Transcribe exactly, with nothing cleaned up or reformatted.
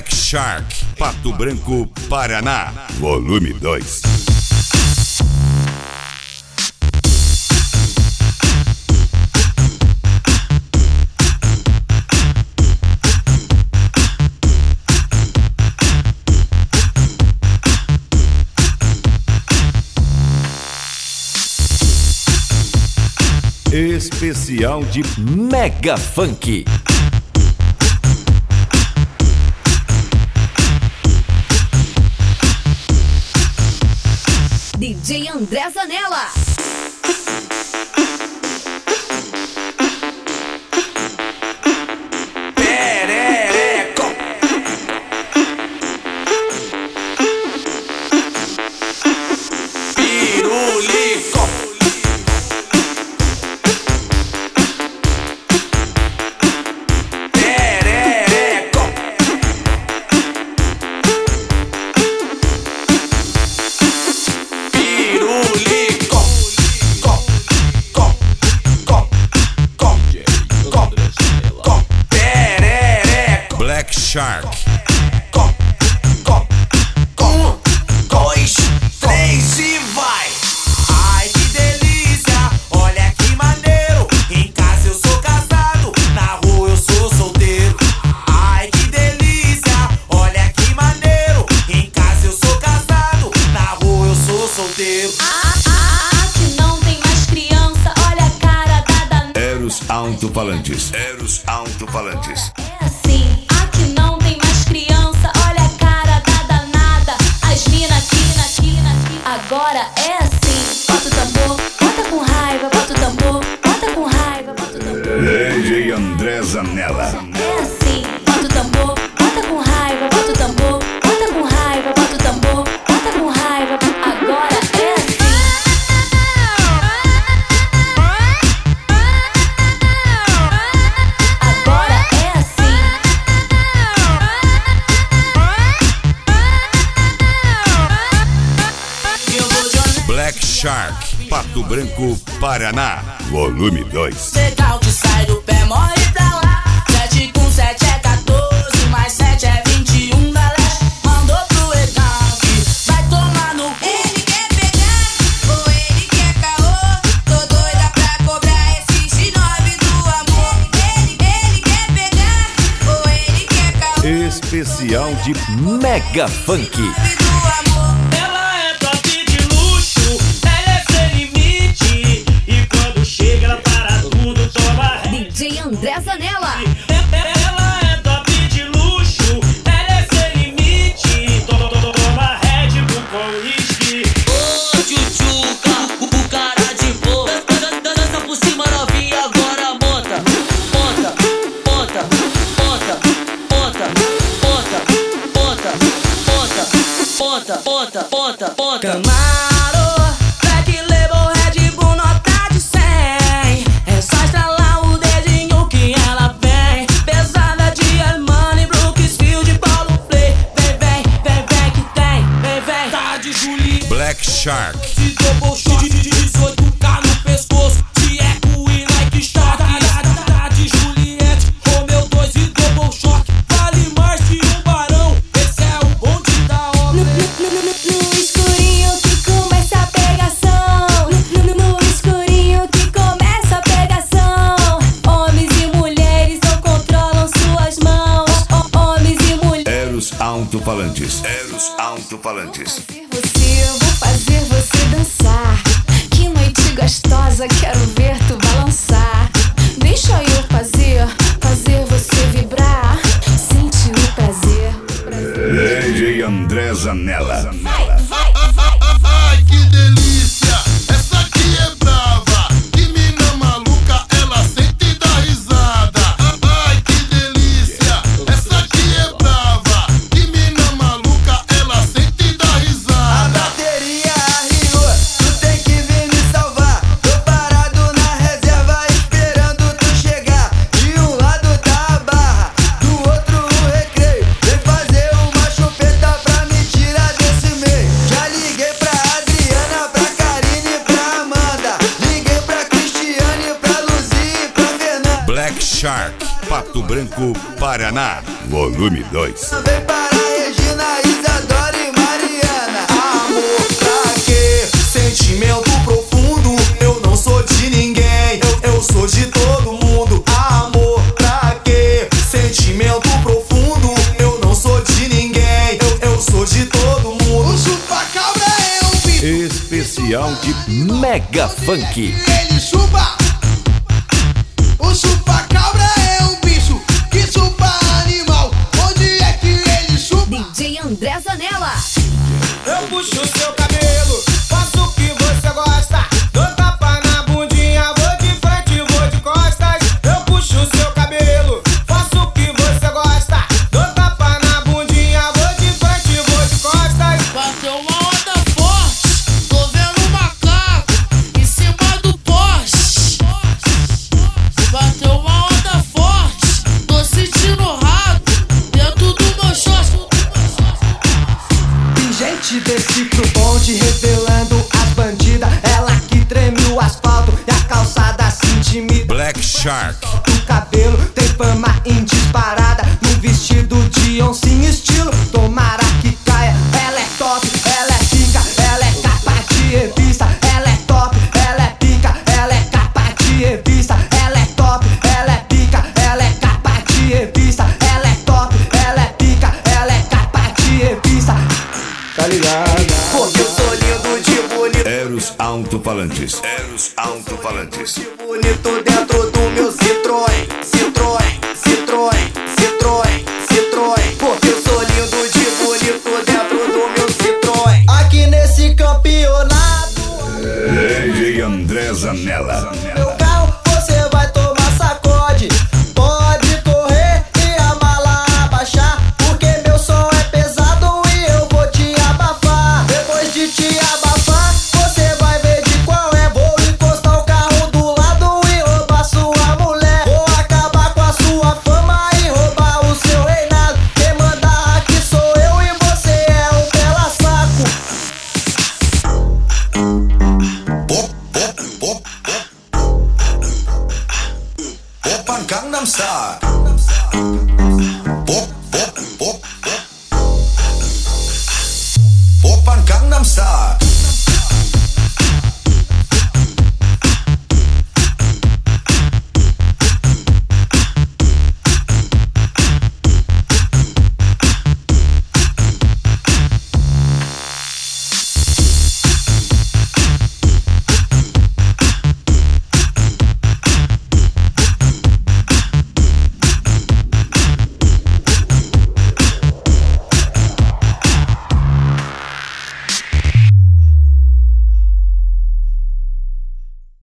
Black Shark, Pato Branco, Paraná, volume dois. Especial de Mega Funk. D J André Zanella. Perereco. Pirulico. Perereco. Pirulico. Co, co, co, co, co, co. Perereco. Black Shark. Co, co, co. Um, dois, três e vai. Ai que delícia, olha que maneiro. Em casa eu sou casado, na rua eu sou solteiro. Ai que delícia, olha que maneiro. Em casa eu sou casado, na rua eu sou solteiro. Ah, ah, aqui não tem mais criança, olha a cara da danada. Eros alto-falantes. Eros alto-falantes. É assim, aqui não tem mais criança, olha a cara da danada. As mina aqui, aqui, aqui. Agora é assim, bota o tambor, bota com raiva, bota o tambor, bota com raiva, bota o tambor. D J André Zanella. É assim, bota o tambor, bota com raiva, bota o tambor, bota com raiva, bota o tambor, bota com raiva. Agora é assim. Agora é assim. Eu vou de honesto, Black Shark, Pato Branco, Paraná, volume dois. legal que sai do pé, morre pra lá. Sete com sete é quatorze, mais sete é vinte e um da leste. Mandou pro recalque, vai tomar no cu. Ele quer pegar, ou ele quer caô. Tô doida pra cobrar esse X nove do amor. Ele, ele quer pegar, ou ele quer caô. Especial de Mega Funk. Do amor. Ela é top de luxo, ela é sem limite. E quando chega ela para tudo, toma ré. D J André Zanella. Ela é top de luxo, ela é sem limite. Toma, toma, toma Red Bull com whisky. Ô tchutchuca, o cara de boa. Dança por cima novinha, agora monta. Monta, monta, monta, monta, monta, monta, monta, monta, monta, monta. Camaro, Black Label, Red Bull, nota de cem. É só estralar o dedinho que ela vem. Pesada de Armani, Brooksfield, Paulo Play. Vem, vem, vem, vem que tem. Vem, vem. Tá de Juliette. Black Shark. Se double shot, dezoito K no pescoço. De eco e Nike Shock. Tá de Juliette, Romeu dois e double shot. Vale mais que um barão. Esse é o bonde da obra. No escurinho que começa a pegação. No, no, no escurinho que começa a pegação. Homens e mulheres não controlam suas mãos. Ho- Homens e mulheres. Eros alto-falantes. Eros alto-falantes. Você, eu vou fazer você dançar. Que noite gostosa, quero ver tu balançar. Deixa eu fazer, fazer você vibrar. Sente o prazer. D J André Zanella. Vai, vai, vai. Ai que delícia, essa aqui é brava. Que mina maluca, ela sente e dá risada. Ai que delícia, essa aqui é brava. Que mina maluca, ela sente e dá A risada. bateria arriou, tu tem que vir me salvar. Tô parado na reserva esperando tu chegar. De um lado tá a barra, do outro o recreio. Vem fazer uma chupeta pra me tirar desse meio. Pato Branco, Paraná. Volume dois. Vem para Regina, Isadora e Mariana. Amor pra quê? Sentimento profundo. Eu não sou de ninguém, eu, eu sou de todo mundo. Amor pra quê? Sentimento profundo. Eu não sou de ninguém, eu, eu sou de todo mundo. O chupa-cabra é um bicho Especial de Mega Funk. ele chupa. O chupa-cabra é um bicho que chupa animal. Onde é que ele chupa? D J André Zanella. Eu puxo seu cabelo, faço o que você gosta. Dou tapa na bundinha, vou de frente, vou de costas. Eu puxo seu cabelo, faço o que você gosta. Dou tapa na bundinha, vou de frente, vou de costas. Bateu uma onda forte, tô vendo um macaco em cima do poste. Bateu uma onda forte, tô sentindo rato dentro do meu short. Tem gente desse pro bonde revelando as bandidas. Ela que treme o asfalto e a calçada se intimida. Black Shark. O cabelo tem fama em disparada. No vestido de oncinha estilo, tomara que caia. Ela é top, ela é pica, ela é capa de revista. Ela é top, ela é pica, ela é capa de revista. Ela é top, ela é pica, ela é capa de revista. Ela é top, ela é pica, ela é capa de revista. Tá ligado? Porque eu sou lindo de bonito. Eros Alto-Falantes. Eros Alto-Falantes. Bonito dentro do meu Citroën, Citroën, Citroën, Citroën, Citroën. Porque eu sou lindo de bonito dentro do meu Citroën. Aqui nesse campeonato, D J André Zanella. meu carro você vai tomar sacode. Pode correr e a mala abaixar, porque meu som é pesado e eu vou te abafar. Depois de te abafar, você vai ver de qual é. Vou encostar o carro do lado e roubar sua mulher. Vou acabar com a sua fama e roubar o seu reinado. Quem manda aqui sou eu e você é um pela saco. Open Gangnam Style.